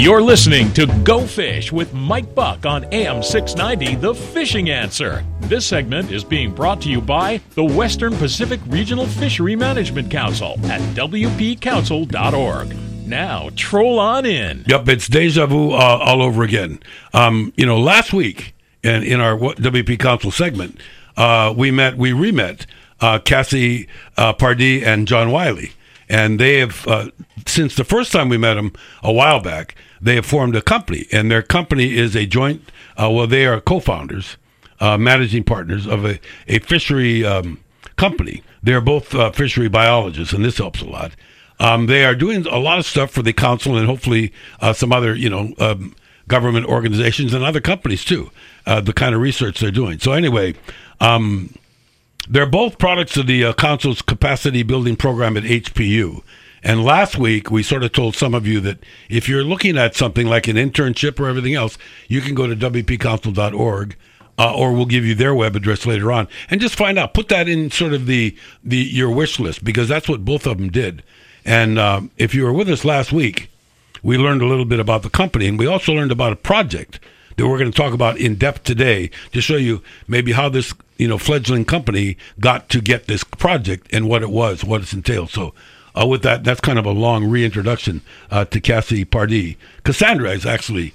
You're listening to Go Fish with Mike Buck on AM 690, The Fishing Answer. This segment is being brought to you by the Western Pacific Regional Fishery Management Council at wpcouncil.org. Now, troll on in. Yep, it's deja vu all over again. Last week in our WP Council segment, we re-met Cassie Pardee and John Wiley. And they have, since the first time we met them a while back, they have formed a company. And their company is a joint, they are co-founders, managing partners of a fishery company. They're both fishery biologists, and this helps a lot. They are doing a lot of stuff for the council and hopefully some other, government organizations and other companies too, the kind of research they're doing. So anyway, they're both products of the council's capacity building program at HPU. And last week, we sort of told some of you that if you're looking at something like an internship or everything else, you can go to wpcouncil.org, or we'll give you their web address later on, and just find out. Put that in sort of your wish list, because that's what both of them did. And if you were with us last week, we learned a little bit about the company, and we also learned about a project that we're going to talk about in depth today to show you maybe how this fledgling company got to get this project and what it was, what it's entailed. So with that, that's kind of a long reintroduction to Cassie Pardee. Cassandra is actually,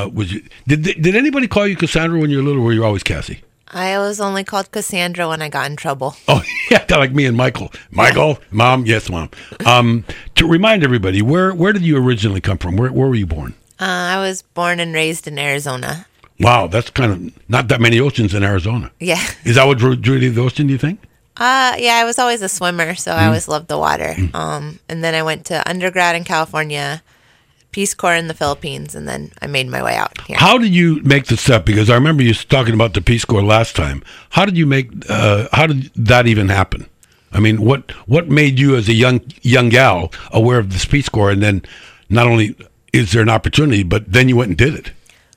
did anybody call you Cassandra when you were little, or were you always Cassie? I was only called Cassandra when I got in trouble. Oh, yeah, like me and Michael. Michael, Mom, yes, Mom. To remind everybody, where did you originally come from? Where were you born? I was born and raised in Arizona. Wow, that's kind of not that many oceans in Arizona. Yeah. Is that what drew you to the ocean, do you think? Yeah, I was always a swimmer, so I always loved the water. And then I went to undergrad in California, Peace Corps in the Philippines, and then I made my way out here. How did you make the step? Because I remember you talking about the Peace Corps last time. How did that even happen? I mean, what made you as a young gal aware of this Peace Corps, and then not only is there an opportunity, but then you went and did it?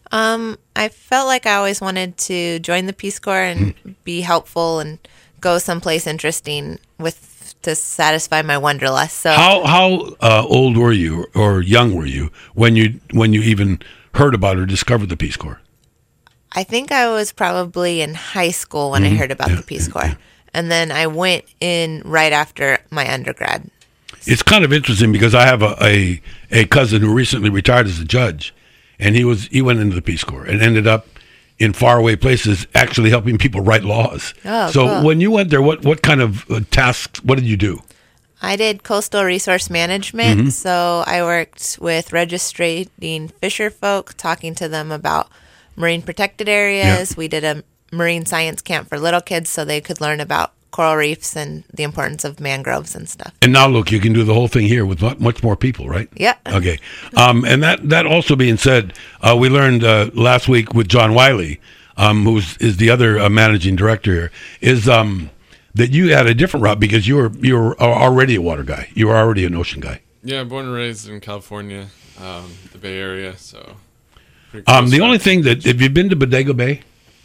I felt like I always wanted to join the Peace Corps and be helpful and go someplace interesting to satisfy my wanderlust. So how old were you, or young were you when you even heard about or discovered the Peace Corps? I think I was probably in high school when I heard about the Peace Corps. And then I went in right after my undergrad. It's kind of interesting because I have a cousin who recently retired as a judge, and he went into the Peace Corps and ended up in faraway places actually helping people write laws. Oh, so cool. When you went there, what kind of tasks, what did you do? I did coastal resource management. So I worked with registering fisher folk, talking to them about marine protected areas. Yeah. We did a marine science camp for little kids so they could learn about coral reefs and the importance of mangroves and stuff. And now look, you can do the whole thing here with much more people, right? Yeah. Okay. And that also being said, we learned last week with John Wiley, who is the other managing director here, is that you had a different route because you were already a water guy. You were already an ocean guy. Yeah, born and raised in California, the Bay Area. So the only thing that, have you been to Bodega Bay?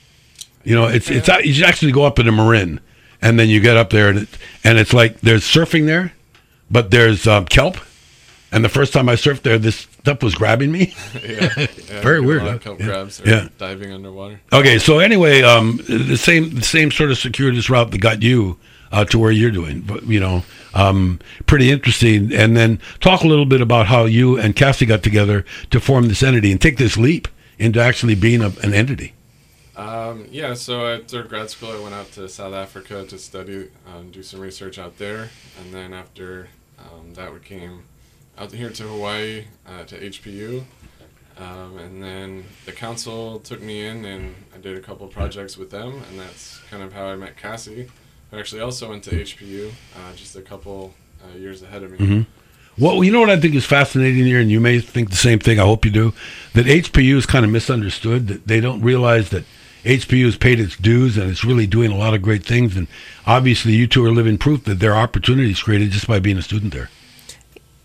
It's you should actually go up in a Marin. And then you get up there, and it's like there's surfing there, but there's kelp. And the first time I surfed there, this stuff was grabbing me. yeah, Very weird. Huh? Kelp crabs or diving underwater. Okay, so anyway, the same sort of circuitous route that got you to where you're doing, but pretty interesting. And then talk a little bit about how you and Cassie got together to form this entity and take this leap into actually being an entity. So after grad school, I went out to South Africa to study, do some research out there. And then after that, we came out here to Hawaii, to HPU. And then the council took me in, and I did a couple projects with them. And that's kind of how I met Cassie, who actually also went to HPU, just a couple years ahead of me. Mm-hmm. Well, you know what I think is fascinating here, and you may think the same thing, I hope you do, that HPU is kind of misunderstood, that they don't realize that HPU has paid its dues and it's really doing a lot of great things. And obviously you two are living proof that there are opportunities created just by being a student there.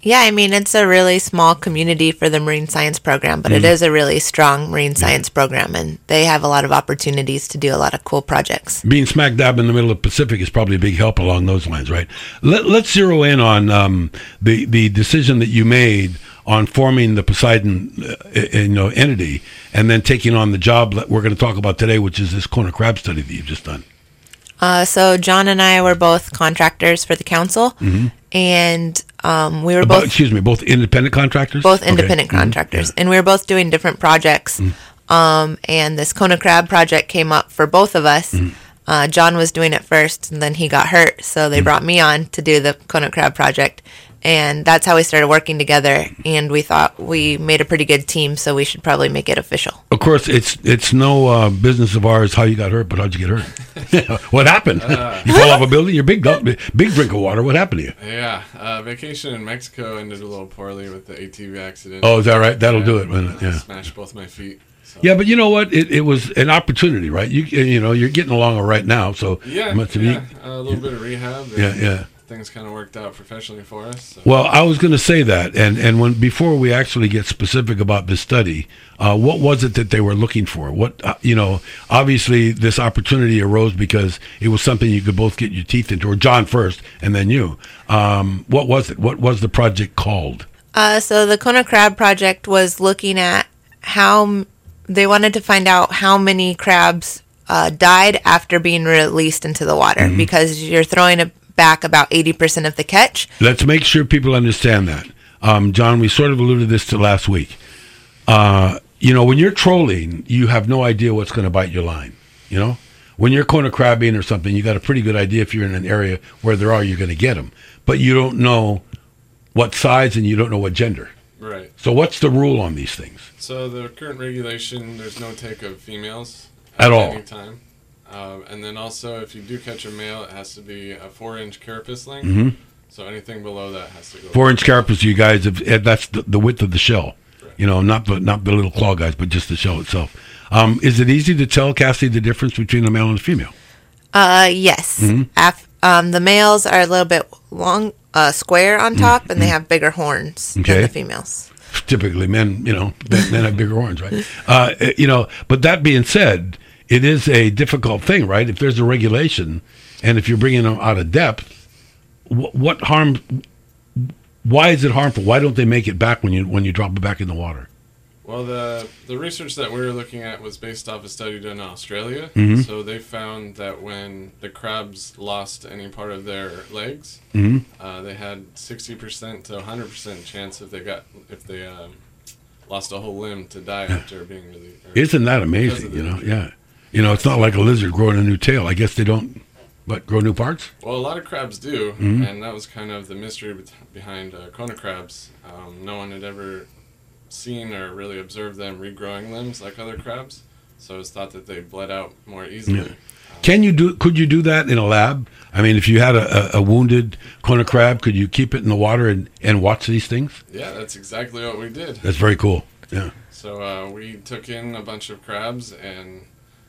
Yeah, I mean, it's a really small community for the marine science program, but it is a really strong marine science program, and they have a lot of opportunities to do a lot of cool projects. Being smack dab in the middle of the Pacific is probably a big help along those lines, right? Let's zero in on the decision that you made on forming the Poseidon entity and then taking on the job that we're going to talk about today, which is this Kona crab study that you've just done. So John and I were both contractors for the council, and we were both... both independent contractors? Both independent contractors. And we were both doing different projects. And this Kona crab project came up for both of us. John was doing it first, and then he got hurt, so they brought me on to do the Kona crab project. And that's how we started working together, and we thought we made a pretty good team, so we should probably make it official. Of course, it's no business of ours how you got hurt, but how'd you get hurt? What happened? You fell off a building? You're big drink of water. What happened to you? Yeah, vacation in Mexico ended a little poorly with the ATV accident. Oh, is that right? That'll do it, wouldn't it? Yeah. Smashed both my feet. So. Yeah, but you know what? It was an opportunity, right? You're getting along all right now, so a little bit of rehab. Yeah. Things kind of worked out professionally for us. So. Well, I was going to say that, and before we actually get specific about this study, what was it that they were looking for? What obviously this opportunity arose because it was something you could both get your teeth into, or John first, and then you. What was it? What was the project called? So the Kona crab project was looking at how they wanted to find out how many crabs died after being released into the water, because you're throwing back about 80% of the catch. Let's make sure people understand that. John, we sort of alluded this to last week. When you're trolling, you have no idea what's going to bite your line. When you're Kona crabbing or something, you got a pretty good idea if you're in an area where you're going to get them. But you don't know what size and you don't know what gender. Right. So what's the rule on these things? So the current regulation, there's no take of females. At all? Any time. And then also, if you do catch a male, it has to be a 4-inch carapace length. So anything below that has to go. 4-inch carapace, you guys, that's the width of the shell. Right. Not the little claw guys, but just the shell itself. Is it easy to tell, Cassie, the difference between a male and a female? Yes. The males are a little bit long, square on top, and they have bigger horns than the females. Typically, men have bigger horns, right? But that being said, it is a difficult thing, right? If there's a regulation, and if you're bringing them out of depth, what harm? Why is it harmful? Why don't they make it back when you drop it back in the water? Well, the research that we were looking at was based off a study done in Australia. So they found that when the crabs lost any part of their legs, they had 60% to 100% chance if they lost a whole limb to die after being released. Isn't that amazing? Yeah. It's not like a lizard growing a new tail. I guess they don't, grow new parts? Well, a lot of crabs do, and that was kind of the mystery behind Kona crabs. No one had ever seen or really observed them regrowing limbs like other crabs, so it's thought that they bled out more easily. Yeah. Could you do that in a lab? I mean, if you had a wounded Kona crab, could you keep it in the water and watch these things? Yeah, that's exactly what we did. That's very cool. Yeah. So we took in a bunch of crabs and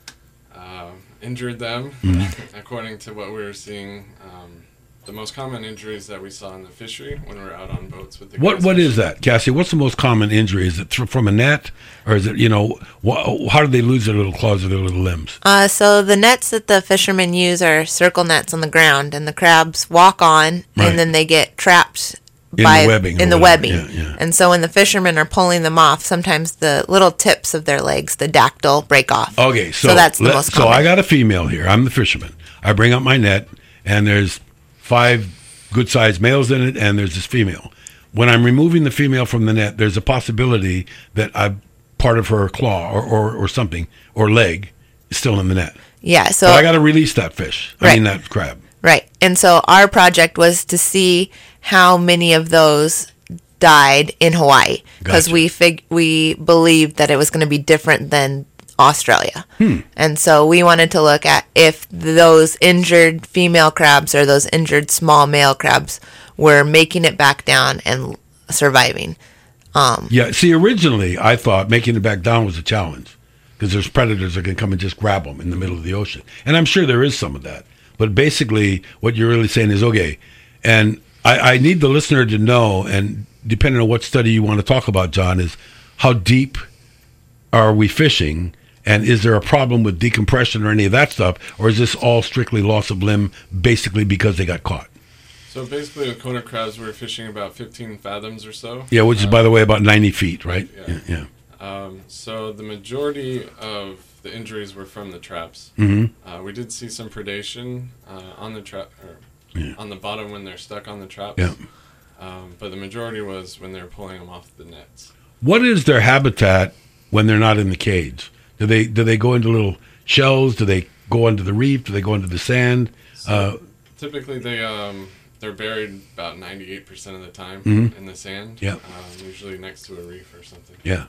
injured them according to what we were seeing. The most common injuries that we saw in the fishery when we were out on boats with the guys. What is that, Cassie? What's the most common injury? Is it from a net, or is it how do they lose their little claws or their little limbs? So the nets that the fishermen use are circle nets on the ground, and the crabs walk on, and then they get trapped in the webbing. Yeah. And so when the fishermen are pulling them off, sometimes the little tips of their legs, the dactyl, break off. Okay, so that's the most common. So I got a female here. I'm the fisherman. I bring up my net, and there's 5 good-sized males in it, and there's this female. When I'm removing the female from the net, there's a possibility that part of her claw or something or leg is still in the net. Yeah, so but I got to release that fish. Right. I mean that crab. Right, and so our project was to see how many of those died in Hawaii, because we believed that it was going to be different than Australia. And so we wanted to look at if those injured female crabs or those injured small male crabs were making it back down and surviving. See, originally I thought making it back down was a challenge because there's predators that can come and just grab them in the middle of the ocean. And I'm sure there is some of that. But basically what you're really saying is, okay, and I need the listener to know, and depending on what study you want to talk about, John, is how deep are we fishing, and is there a problem with decompression or any of that stuff, or is this all strictly loss of limb, basically because they got caught? So basically, with Kona crabs, we're fishing about 15 fathoms or so. Yeah, which is, by the way, about 90 feet, right? Yeah. So the majority of the injuries were from the traps. Mm-hmm. We did see some predation on the trap, on the bottom when they're stuck on the traps. Yeah. But the majority was when they were pulling them off the nets. What is their habitat when they're not in the cage? Do they go into little shells? Do they go into the reef? Do they go into the sand? So typically, they're buried about 98% of the time in the sand. Yeah. Usually next to a reef or something. Yeah.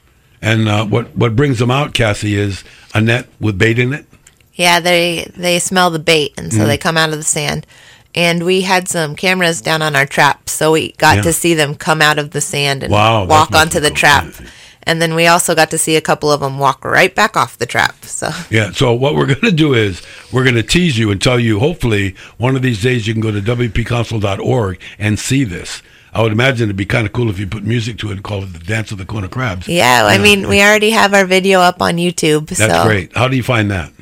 And what brings them out, Cassie, is a net with bait in it? Yeah, they smell the bait, and so they come out of the sand. And we had some cameras down on our traps, so we got to see them come out of the sand and walk onto the trap. And then we also got to see a couple of them walk right back off the trap. So what we're going to do is we're going to tease you and tell you, hopefully, one of these days you can go to WPCouncil.org and see this. I would imagine it'd be kind of cool if you put music to it and call it the Dance of the Kona Crabs. Yeah, I mean, we already have our video up on YouTube. That's great. How do you find that?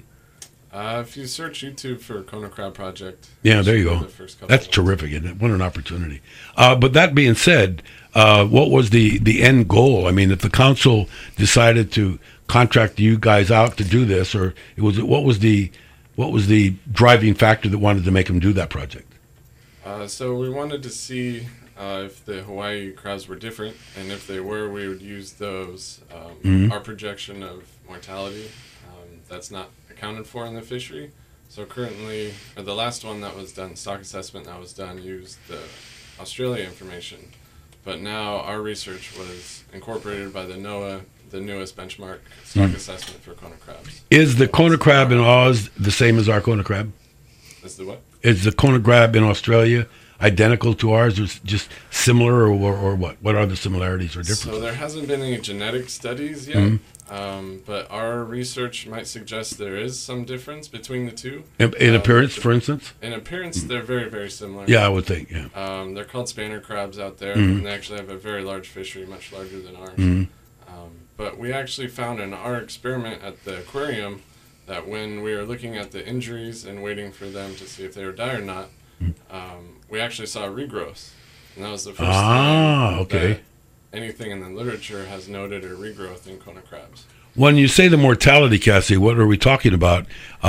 If you search YouTube for Kona Crab Project. Yeah, there you go. That's terrific, isn't it? What an opportunity. But that being said, what was the end goal? I mean, if the council decided to contract you guys out to do this, or what was the driving factor that wanted to make them do that project? So we wanted to see if the Hawaii crabs were different, and if they were, we would use those. Our projection of mortality, that's not accounted for in the fishery. So currently, the last one that was done, stock assessment that was done, used the Australia information. But now our research was incorporated by the NOAA, the newest benchmark stock assessment for Kona crabs. Is the Kona crab in Oz the same as our Kona crab? Is the what? Is the Kona crab in Australia identical to ours, or just similar, or what? What are the similarities or differences? So there hasn't been any genetic studies yet, but our research might suggest there is some difference between the two. In appearance, for instance? In appearance, they're very, very similar. Yeah, I would think, yeah. They're called spanner crabs out there, and they actually have a very large fishery, much larger than ours. But we actually found in our experiment at the aquarium that when we were looking at the injuries and waiting for them to see if they were die or not, we actually saw regrowth. And that was the first time that anything in the literature has noted a regrowth in Kona crabs. When you say the mortality, Cassie, what are we talking about?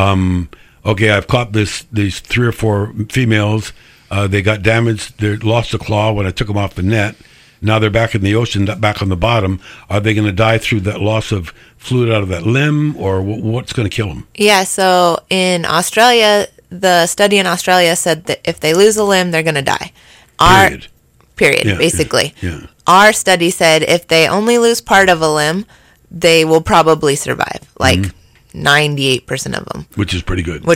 I've caught these 3 or 4 females. They got damaged. They lost a claw when I took them off the net. Now they're back in the ocean, back on the bottom. Are they going to die through that loss of fluid out of that limb, or what's going to kill them? Yeah, so in Australia, the study in Australia said that if they lose a limb, they're going to die. Period, basically. Yeah. Our study said if they only lose part of a limb, they will probably survive, like 98% of them. Which is pretty good.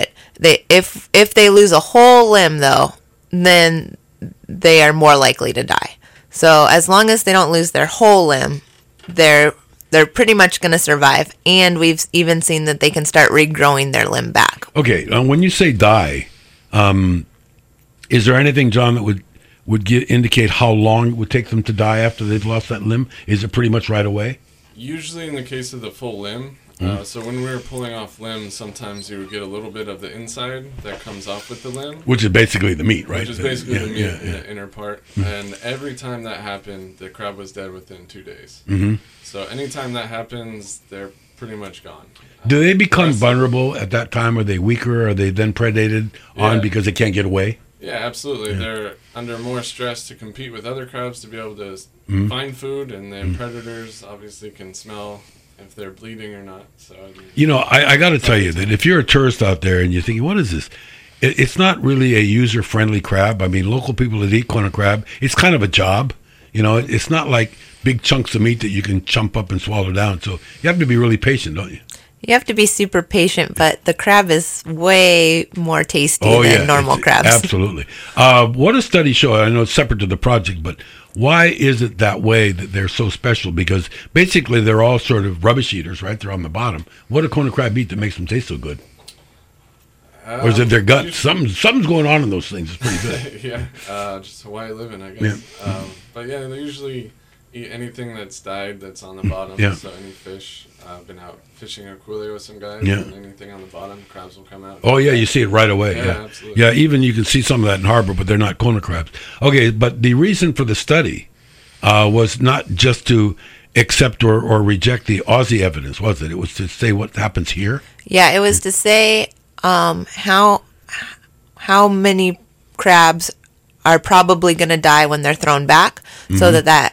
If they lose a whole limb, though, then they are more likely to die. So as long as they don't lose their whole limb, they're pretty much going to survive. And we've even seen that they can start regrowing their limb back. Okay, when you say die, is there anything, John, that would indicate how long it would take them to die after they've lost that limb? Is it pretty much right away? Usually in the case of the full limb. So when we were pulling off limbs, sometimes you would get a little bit of the inside that comes off with the limb. Which is basically the meat, right? Which is basically the meat in the inner part. And every time that happened, the crab was dead within 2 days. So anytime that happens, they're pretty much gone. Do they become vulnerable at that time? Are they weaker? Are they then predated on because they can't get away? Yeah, absolutely. They're under more stress to compete with other crabs to be able to find food, and then predators obviously can smell if they're bleeding or not. So I got to tell you that if you're a tourist out there and you're thinking, what is this? It's not really a user-friendly crab. I mean, local people that eat Kona crab, it's kind of a job. It's not like big chunks of meat that you can chomp up and swallow down. So you have to be really patient, don't you? You have to be super patient, but the crab is way more tasty than normal crabs. Absolutely. What does study show? I know it's separate to the project, but why is it that way that they're so special? Because basically they're all sort of rubbish eaters, right? They're on the bottom. What do Kona crab eat that makes them taste so good? Or is it their gut? Something's going on in those things. It's pretty good. Yeah, just Hawaii living, I guess. Yeah. But yeah, they usually eat anything that's died that's on the bottom. Yeah. So any fish. I've been out fishing a coulee with some guys, Yeah. and anything on the bottom, crabs will come out. Oh, yeah, you see it right away. Yeah, absolutely. Yeah, even you can see some of that in harbor, but they're not Kona crabs. Okay, but the reason for the study was not just to accept or reject the Aussie evidence, was it? It was to say what happens here? Yeah, it was to say how many crabs are probably going to die when they're thrown back, so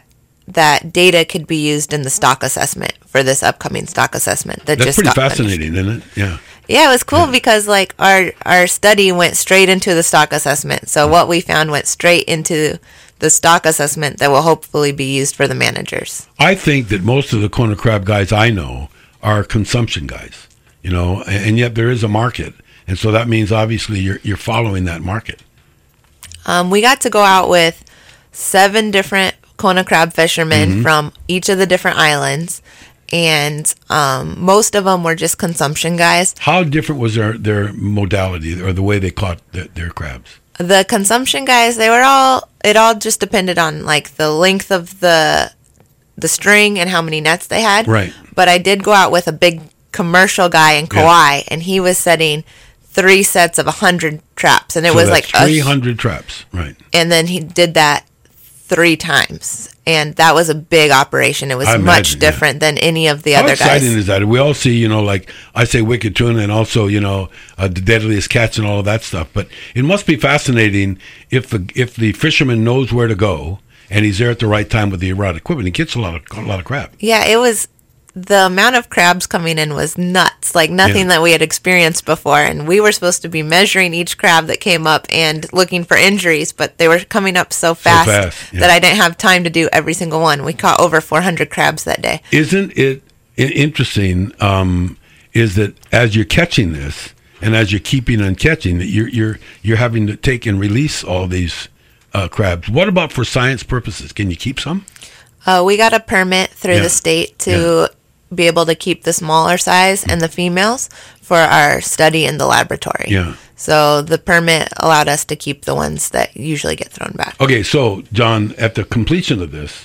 that data could be used in the stock assessment for this upcoming stock assessment. That's pretty fascinating, isn't it? Yeah. Yeah, it was cool because like our study went straight into the stock assessment. So what we found went straight into the stock assessment that will hopefully be used for the managers. I think that most of the Kona crab guys I know are consumption guys, and yet there is a market. And so that means obviously you're following that market. We got to go out with 7 different Kona crab fishermen from each of the different islands, and most of them were just consumption guys. How different was their modality or the way they caught their crabs? The consumption guys, it all just depended on like the length of the string and how many nets they had. Right. But I did go out with a big commercial guy in Kauai, and he was setting 3 sets of 100 traps, and it was like 300 traps, right? And then he did that 3 times, and that was a big operation. It was much different than any of the other guys. How exciting is that? We all see, like I say, wicked tuna, and also, the deadliest catch and all of that stuff. But it must be fascinating if the fisherman knows where to go and he's there at the right time with the right equipment. He gets a lot of crab. Yeah, it was. The amount of crabs coming in was nuts, like nothing that we had experienced before. And we were supposed to be measuring each crab that came up and looking for injuries, but they were coming up so fast that I didn't have time to do every single one. We caught over 400 crabs that day. Isn't it interesting, is that as you're catching this and as you're keeping on catching, that you're having to take and release all these crabs. What about for science purposes? Can you keep some? We got a permit through the state to be able to keep the smaller size and the females for our study in the laboratory. Yeah. So the permit allowed us to keep the ones that usually get thrown back. Okay, so John, at the completion of this,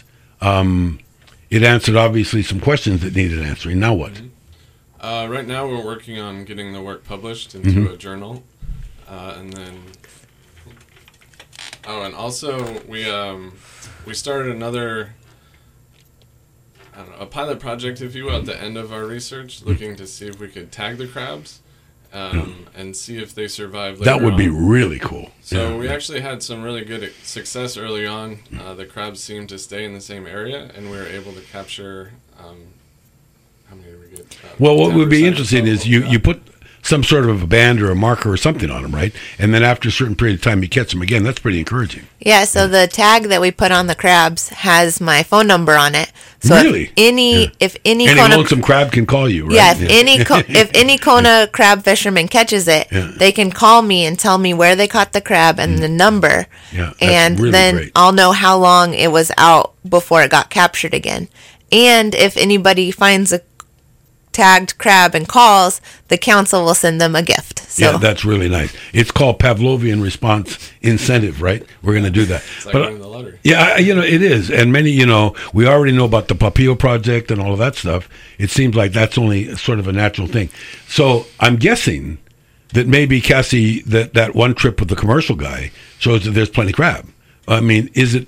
it answered obviously some questions that needed answering. Now what? Right now we're working on getting the work published into a journal, and then. Oh, and also we started another. A pilot project, if you will, at the end of our research, looking to see if we could tag the crabs and see if they survive later on. That would be really cool. So we actually had some really good success early on. The crabs seemed to stay in the same area, and we were able to capture, how many did we get? Well, what would be interesting is you put some sort of a band or a marker or something on them, right? And then after a certain period of time, you catch them again. That's pretty encouraging. Yeah, so the tag that we put on the crabs has my phone number on it. So really? If any Kona, lonesome crab can call you, right? Yeah, if any Kona crab fisherman catches it, they can call me and tell me where they caught the crab and the number. Yeah, and really then great. I'll know how long it was out before it got captured again. And if anybody finds a tagged crab and calls, the council will send them a gift. So. Yeah, that's really nice. It's called Pavlovian response incentive, right? We're going to do that. It's like winning the lottery. Yeah, it is. And many, we already know about the Papio project and all of that stuff. It seems like that's only sort of a natural thing. So I'm guessing that maybe, Cassie, that one trip with the commercial guy shows that there's plenty of crab. I mean, is it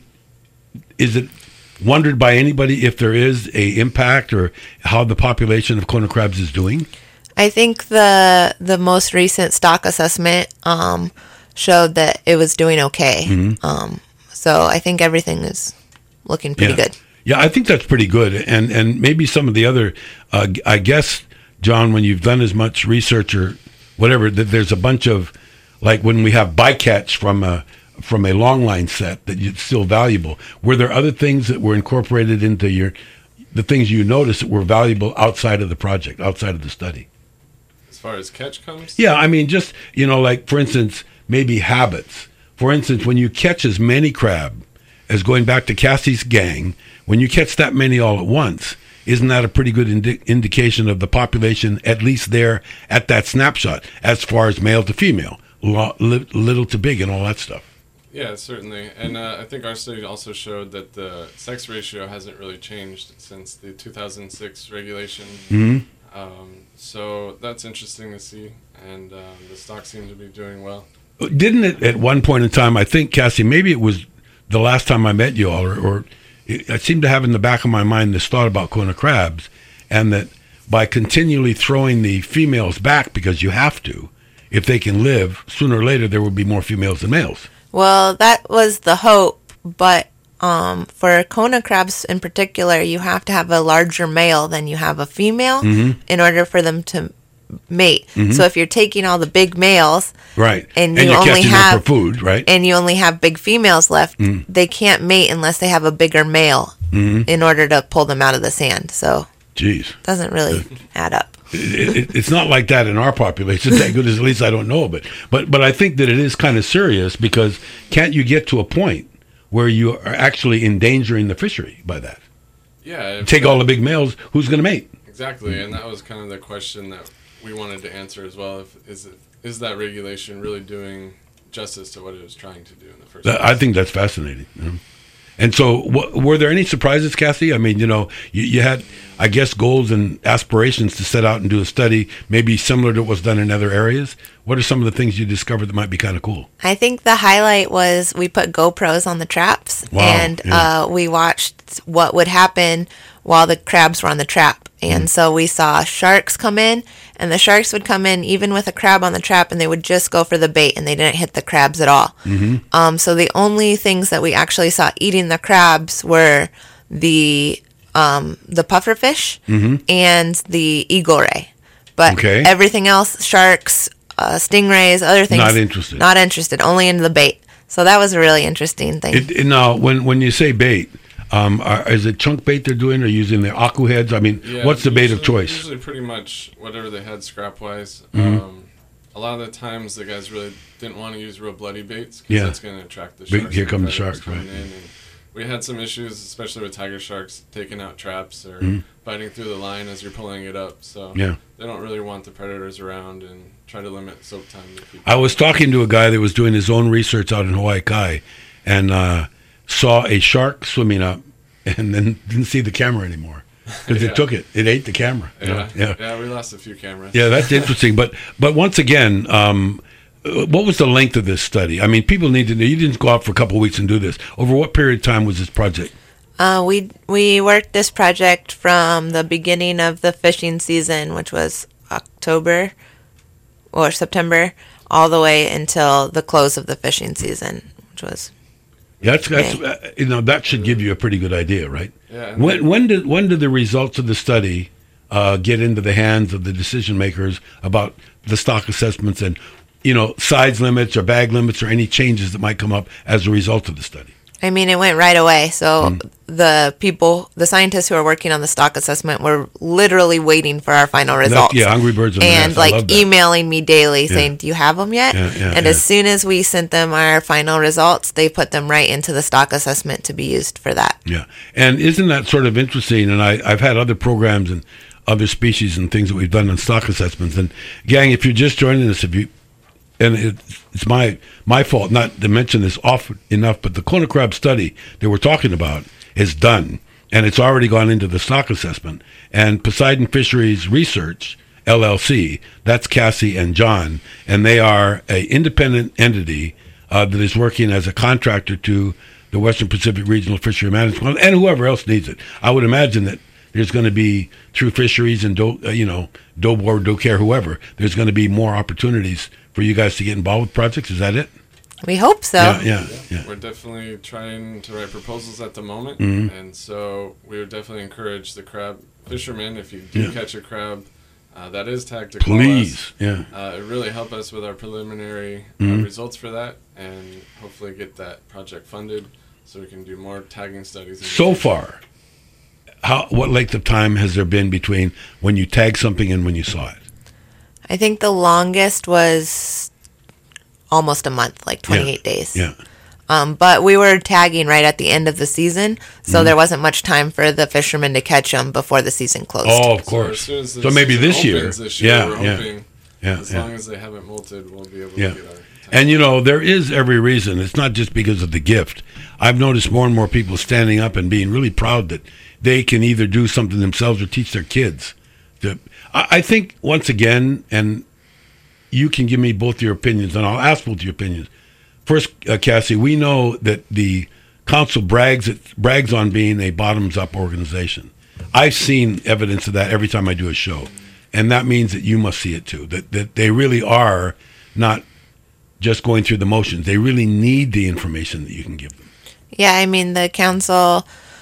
wondered by anybody if there is a impact or how the population of Kona crabs is doing? I think the most recent stock assessment showed that it was doing okay. So I think everything is looking pretty good. Yeah, I think that's pretty good. And maybe some of the other, I guess, John, when you've done as much research or whatever, that there's a bunch of, like when we have bycatch from a long line set that it's still valuable. Were there other things that were incorporated into the things you noticed that were valuable outside of the project, outside of the study? As far as catch comes? Yeah, I mean, just, like, for instance, maybe habits. For instance, when you catch as many crab as going back to Cassie's gang, when you catch that many all at once, isn't that a pretty good indication of the population, at least there at that snapshot, as far as male to female, little to big and all that stuff? Yeah, certainly. And I think our study also showed that the sex ratio hasn't really changed since the 2006 regulation. So that's interesting to see. And the stock seemed to be doing well. Didn't it at one point in time, I think, Cassie, maybe it was the last time I met you all, or I seem to have in the back of my mind this thought about Kona crabs, and that by continually throwing the females back, because you have to, if they can live, sooner or later there will be more females than males. Well, that was the hope, but for Kona crabs in particular, you have to have a larger male than you have a female in order for them to mate. So if you're taking all the big males, right, and you're you only catching have them for food, right, and you only have big females left, they can't mate unless they have a bigger male in order to pull them out of the sand. So, jeez, doesn't really add up. It's not like that in our population. Thank goodness, at least I don't know of it. But I think that it is kind of serious, because can't you get to a point where you are actually endangering the fishery by that? Yeah. Take all the big males, who's going to mate? Exactly, and that was kind of the question that we wanted to answer as well. Is that regulation really doing justice to what it was trying to do in the first place? I think that's fascinating. And so, were there any surprises, Cassie? I mean, you had, I guess, goals and aspirations to set out and do a study, maybe similar to what was done in other areas. What are some of the things you discovered that might be kind of cool? I think the highlight was we put GoPros on the traps, and we watched what would happen while the crabs were on the trap. And so we saw sharks come in, and the sharks would come in even with a crab on the trap, and they would just go for the bait, and they didn't hit the crabs at all. So the only things that we actually saw eating the crabs were the pufferfish and the eagle ray. But everything else, sharks, stingrays, other things, not interested, only in the bait. So that was a really interesting thing. Now, when you say bait, is it chunk bait they're doing, or using their aku heads? I mean, what's the bait of choice? Usually pretty much whatever they had scrap-wise. A lot of the times the guys really didn't want to use real bloody baits, because that's going to attract the sharks. Here come the sharks, right. And we had some issues, especially with tiger sharks, taking out traps or biting through the line as you're pulling it up. So they don't really want the predators around, and try to limit soak time. I was talking to a guy that was doing his own research out in Hawaii Kai, and saw a shark swimming up, and then didn't see the camera anymore, because it took it. It ate the camera. Yeah, we lost a few cameras. Yeah, that's interesting. But once again, what was the length of this study? I mean, people need to know. You didn't go out for a couple of weeks and do this. Over what period of time was this project? We worked this project from the beginning of the fishing season, which was October or September, all the way until the close of the fishing season, which was that's that should give you a pretty good idea, right? Yeah. When did the results of the study get into the hands of the decision makers about the stock assessments and size limits or bag limits or any changes that might come up as a result of the study? I mean, it went right away. So the scientists who are working on the stock assessment were literally waiting for our final results. Hungry birds and emailing me daily saying, "Do you have them yet?" As soon as we sent them our final results, they put them right into the stock assessment to be used for that. Yeah, and isn't that sort of interesting? And I've had other programs and other species and things that we've done on stock assessments. And gang, if you're just joining us, and it's my fault not to mention this often enough, but the Kona crab study that we're talking about is done, and it's already gone into the stock assessment. And Poseidon Fisheries Research, LLC, that's Cassie and John, and they are an independent entity that is working as a contractor to the Western Pacific Regional Fishery Management, and whoever else needs it. I would imagine that there's going to be, through fisheries and DOBOR, DoCare, whoever, there's going to be more opportunities for you guys to get involved with projects. Is that it? We hope so. Yeah. We're definitely trying to write proposals at the moment, and so we would definitely encourage the crab fishermen, if you do catch a crab that is tagged, to please call us. It really help us with our preliminary results for that, and hopefully get that project funded so we can do more tagging studies. So far, what length of time has there been between when you tagged something and when you saw it? I think the longest was almost a month, like 28 days. Yeah. But we were tagging right at the end of the season, so there wasn't much time for the fishermen to catch them before the season closed. Oh, of course. So, as soon as So the maybe season this year. opens this Yeah, we're yeah. hoping Yeah, as yeah. long as they haven't molted, we'll be able to Yeah. get our time. And there is every reason. It's not just because of the gift. I've noticed more and more people standing up and being really proud that they can either do something themselves or teach their kids. I think, once again, and you can give me both your opinions, and I'll ask both your opinions. First, Cassie, we know that the council brags on being a bottoms-up organization. I've seen evidence of that every time I do a show, and that means that you must see it too, that they really are not just going through the motions. They really need the information that you can give them. Yeah, I mean, the council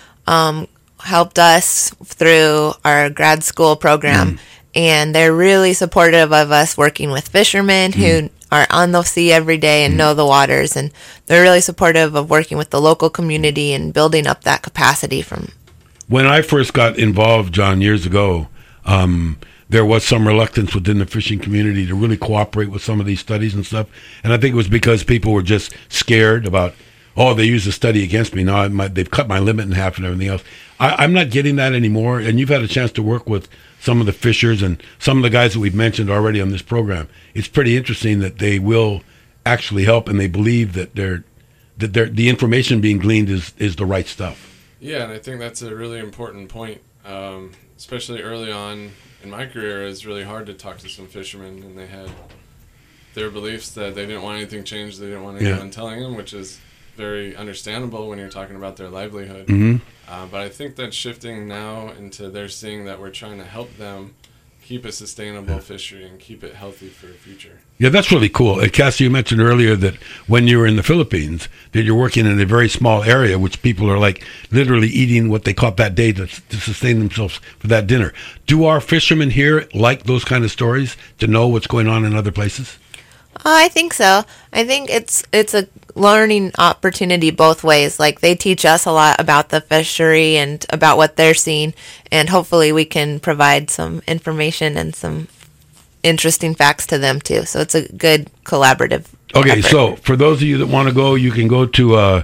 helped us through our grad school program, and they're really supportive of us working with fishermen who are on the sea every day and know the waters, and they're really supportive of working with the local community and building up that capacity from. When I first got involved, John, years ago, there was some reluctance within the fishing community to really cooperate with some of these studies and stuff. And I think it was because people were just scared about, they used the study against me. Now they've cut my limit in half and everything else. I'm not getting that anymore. And you've had a chance to work with some of the fishers and some of the guys that we've mentioned already on this program. It's pretty interesting that they will actually help, and they believe that the information being gleaned is the right stuff. Yeah, and I think that's a really important point, especially early on in my career. It's really hard to talk to some fishermen, and they had their beliefs that they didn't want anything changed. They didn't want anyone telling them, which is very understandable when you're talking about their livelihood. But I think that's shifting now into they're seeing that we're trying to help them keep a sustainable fishery and keep it healthy for the future. Yeah, that's really cool. Cassie, you mentioned earlier that when you were in the Philippines, that you're working in a very small area, which people are like literally eating what they caught that day to sustain themselves for that dinner. Do our fishermen here like those kind of stories to know what's going on in other places? I think so. I think it's a learning opportunity both ways. Like, they teach us a lot about the fishery and about what they're seeing, and hopefully we can provide some information and some interesting facts to them too. So it's a good collaborative Okay, effort. so for those of you that want to go, you can go to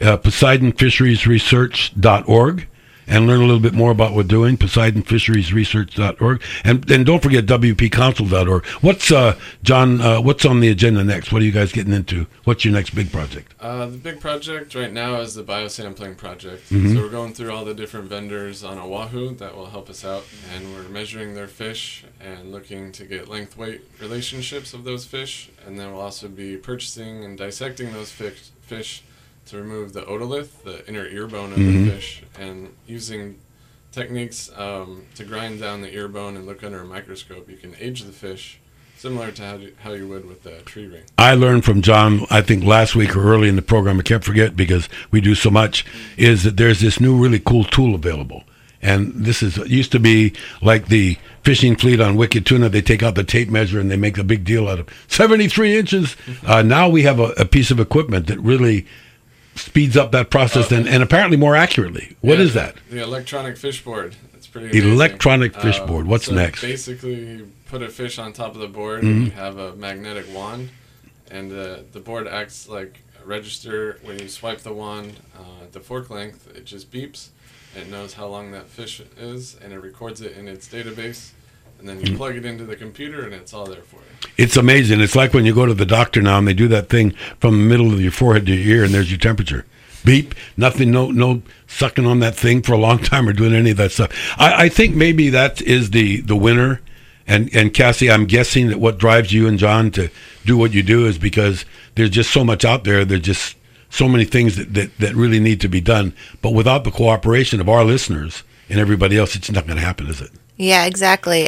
PoseidonFisheriesResearch.org and learn a little bit more about what we're doing, PoseidonFisheriesResearch.org. And don't forget WPCouncil.org. What's, John, what's on the agenda next? What are you guys getting into? What's your next big project? The big project right now is the biosampling project. So we're going through all the different vendors on Oahu that will help us out, and we're measuring their fish and looking to get length-weight relationships of those fish, and then we'll also be purchasing and dissecting those fish to remove the otolith, the inner ear bone of the fish, and using techniques to grind down the ear bone and look under a microscope. You can age the fish similar to how you would with a tree ring. I learned from John, I think last week or early in the program, I can't forget because we do so much, is that there's this new really cool tool available. And this used to be like the fishing fleet on Wicked Tuna. They take out the tape measure and they make a big deal out of 73 inches. Now we have a piece of equipment that really speeds up that process and apparently more accurately. What is that? The electronic fish board. It's pretty amazing. Electronic fish board. What's so next? Basically, you put a fish on top of the board and you have a magnetic wand, and the board acts like a register. When you swipe the wand at the fork length, it just beeps. It knows how long that fish is, and it records it in its database. And then you plug it into the computer, and it's all there for you. It's amazing. It's like when you go to the doctor now, and they do that thing from the middle of your forehead to your ear, and there's your temperature. Beep. Nothing. No sucking on that thing for a long time or doing any of that stuff. I think maybe that is the winner. And Cassie, I'm guessing that what drives you and John to do what you do is because there's just so much out there. There's just so many things that really need to be done. But without the cooperation of our listeners and everybody else, it's not going to happen, is it? Yeah, exactly.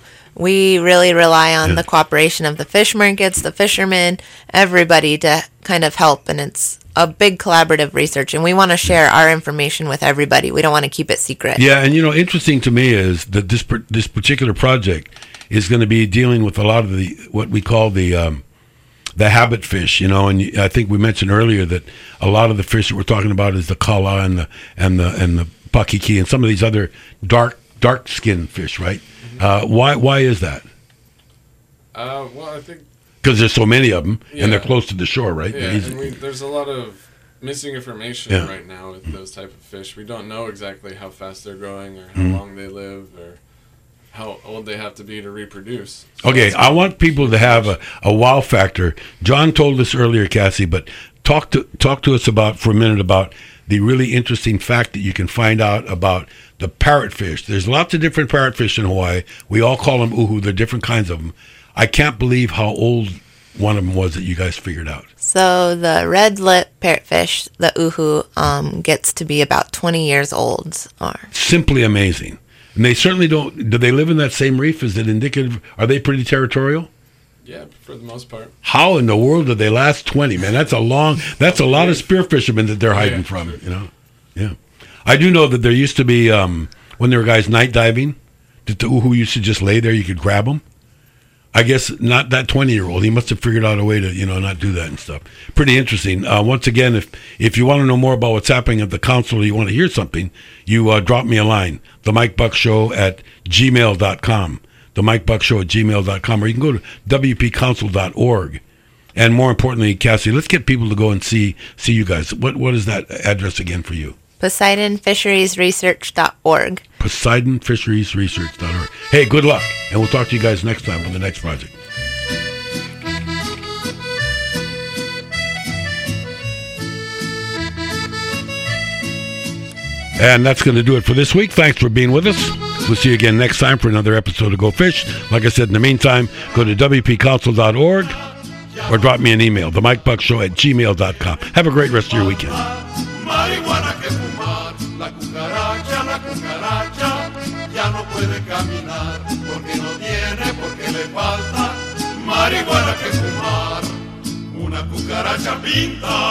We really rely on the cooperation of the fish markets, the fishermen, everybody to kind of help. And it's a big collaborative research. And we want to share our information with everybody. We don't want to keep it secret. Yeah, and interesting to me is that this particular project is going to be dealing with a lot of what we call the habit fish, and I think we mentioned earlier that a lot of the fish that we're talking about is the kala and the pakiki and some of these other dark skinned fish, right? Why is that? Well, I think because there's so many of them and they're close to the shore, right? Yeah, and there's a lot of missing information right now with those type of fish. We don't know exactly how fast they're growing or how long they live or how old they have to be to reproduce. So okay, I want people to have a wow factor. John told us earlier, Cassie, but talk to us for a minute about the really interesting fact that you can find out about the parrotfish. There's lots of different parrotfish in Hawaii. We all call them uhu. There are different kinds of them. I can't believe how old one of them was that you guys figured out. So the red lip parrotfish, the uhu, gets to be about 20 years old. Simply amazing. And they certainly don't. Do they live in that same reef? Is it indicative? Are they pretty territorial? Yeah, for the most part. How in the world did they last 20? Man, that's a lot of spear fishermen that they're hiding from. Sure. You know, yeah. I do know that there used to be when there were guys night diving, that the uhu used to just lay there. You could grab them. I guess not that 20-year-old. He must have figured out a way to not do that and stuff. Pretty interesting. Once again, if you want to know more about what's happening at the council, or you want to hear something, you drop me a line. The Mike Buck Show at gmail.com. The Mike Buck Show at gmail.com, or you can go to wpcouncil.org. And more importantly, Cassie, let's get people to go and see you guys. What is that address again for you? PoseidonFisheriesResearch.org. PoseidonFisheriesResearch.org. Hey, good luck, and we'll talk to you guys next time on the next project. And that's going to do it for this week. Thanks for being with us. We'll see you again next time for another episode of Go Fish. Like I said, in the meantime, go to wpcouncil.org or drop me an email, themikebuckshow@gmail.com. Have a great rest of your weekend. Marihuana que fumar, la cucaracha ya no puede caminar, porque no tiene, porque le falta marihuana que fumar, una cucaracha pinta.